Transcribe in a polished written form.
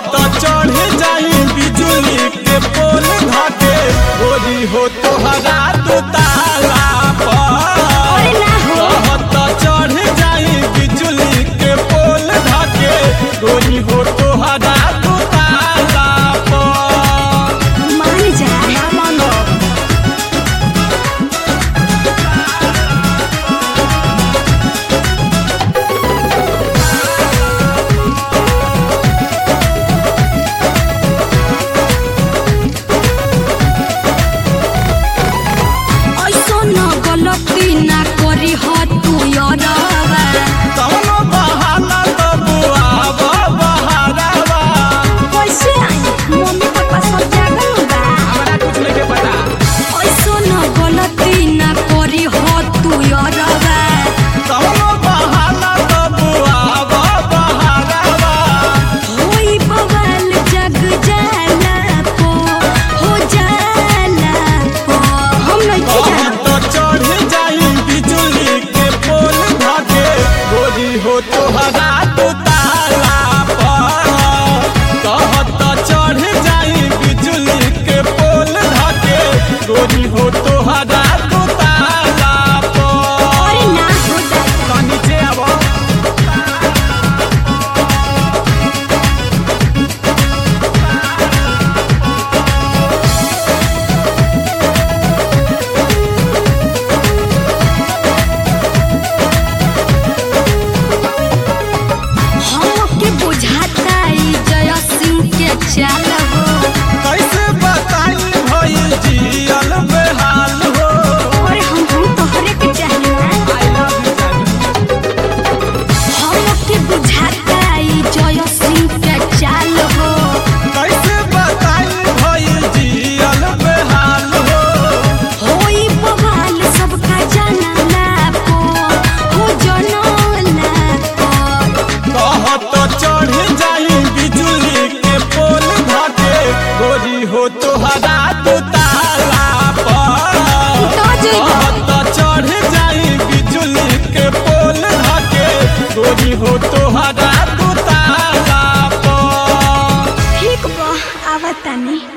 तो चढ़ जाई बिजुली के पोल धाके गोरी हो तोहरा दू ताला पर तो चढ़ जाई बिजुली के पोल धाके गोरी हो तोहरा दू ताला पर मान जा ना मानो ऐसो न गलती ना करी हो तू यारवा कौनो बहाना तो बुआवा बहारावा कैसे आई मम्मी पापा सब जागल बा हमरा कुछ नहीं के पता ऐसो न गलती ना करी हो तू यारवा कौनो बहाना तो बुआवा बहारावा होई बवाल जग जाला पो हो जाला पो हम नहीं जाना तो चढ़ जाई बिजुली के पोल धाके गोरी हो तोहरा दू ताला पर तो चढ़ जाई बिजुली के पोल धाके गोरी हो तोहरा दू ताला पर अरे ना हो दादा नीचे आवा हमके बुझाता ई जय सिंह के चाल हो कैसे बताई भइल जियल बेहाल हो और हम तोहरे के चाहिए हमके बुझाता ई जय सिंह के चाल हो कैसे बताई भइल जियल बेहाल हो होई बवाल सबका जानला पो हो जनला पो कहत चढ़ जाई बिजुली के पोल धाके गोरी हो तोहरा दू ताला पर तो जइबो कहत चढ़ जाई बिजुली के पोल धाके गोरी हो तोहरा दू ताला पर ठीक बा आवतानी